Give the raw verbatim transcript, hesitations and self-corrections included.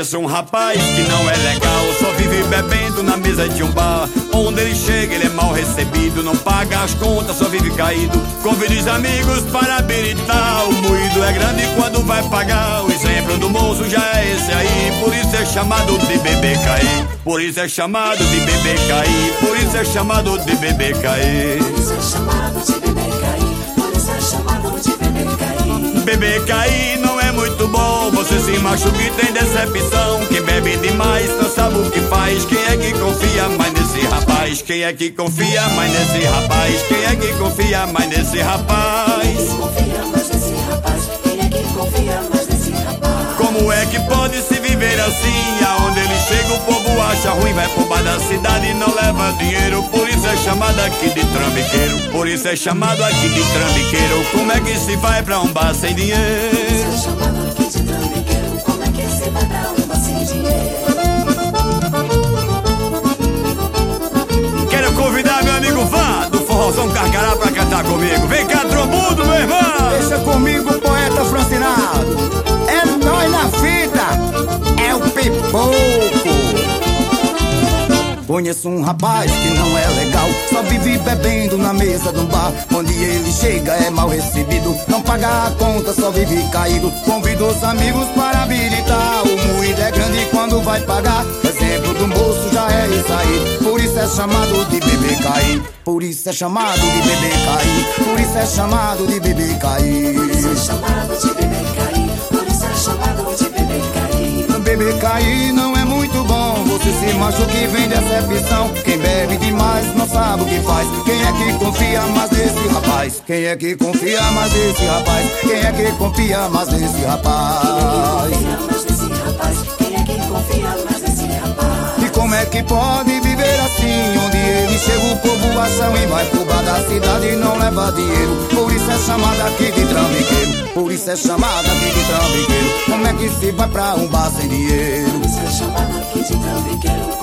Conheço um rapaz que não é legal, só vive bebendo na mesa de um bar. Onde ele chega ele é mal recebido, não paga as contas, só vive caído. Convida os amigos para habilitar, o moído é grande quando vai pagar. O exemplo do moço já é esse aí, por isso é chamado de bebê cair. Por isso é chamado de bebê cair, por isso é chamado de bebê cair. Por isso é chamado de bebê cair, por isso é chamado de bebê cair. Bebê cair não é muito bom, você se machuca e tem decepção. Quem bebe demais não sabe o que faz. Quem é que confia mais nesse rapaz? Quem é que confia mais nesse rapaz? Quem é que confia mais nesse rapaz? Quem é que confia mais nesse rapaz? Quem é que confia mais nesse rapaz? Como é que pode se viver assim? Aonde ele chega o povo acha ruim, vai pro bar da cidade e não leva dinheiro. Por isso é chamado aqui de trambiqueiro, por isso é chamado aqui de trambiqueiro. Como é que se vai pra um bar sem dinheiro? Por isso é chamado aqui de trambiqueiro. Como é que se vai pra um bar sem dinheiro? Quero convidar meu amigo Vá, do Forrozão Carcará, pra cantar comigo. Vem cá, trombudo, meu irmão! Deixa comigo o poeta Francinado. É nós na fita, é o pipoco. Conheço um rapaz que não é legal, só vive bebendo na mesa de um bar. Onde ele chega é mal recebido, não paga a conta, só vive caído. Convida os amigos para habilitar, o moído é grande quando vai pagar. Exemplo do moço já é isso aí, por isso é chamado de bebê cair. Por isso é chamado de bebê cair, por isso é chamado de bebê cair. Por isso é chamado de bebê cair, por isso é chamado de bebê cair. Bebê cair não é muito bom, você se machuca e vem decepção. Quem bebe demais não sabe o que faz. Quem é que confia mais nesse rapaz? Quem é que confia mais nesse rapaz? Quem é que confia mais nesse rapaz? Quem é que confia mais nesse rapaz? Quem é que confia mais nesse rapaz? E como é que pode viver assim? Onde ele chega o povo acha ruim, vai pro bar da cidade e não leva dinheiro. Por isso é chamado aqui de trambiqueiro, por isso é chamado aqui de trambiqueiro. Como é que se vai pra um bar sem dinheiro? Por isso é chamado aqui de trambiqueiro.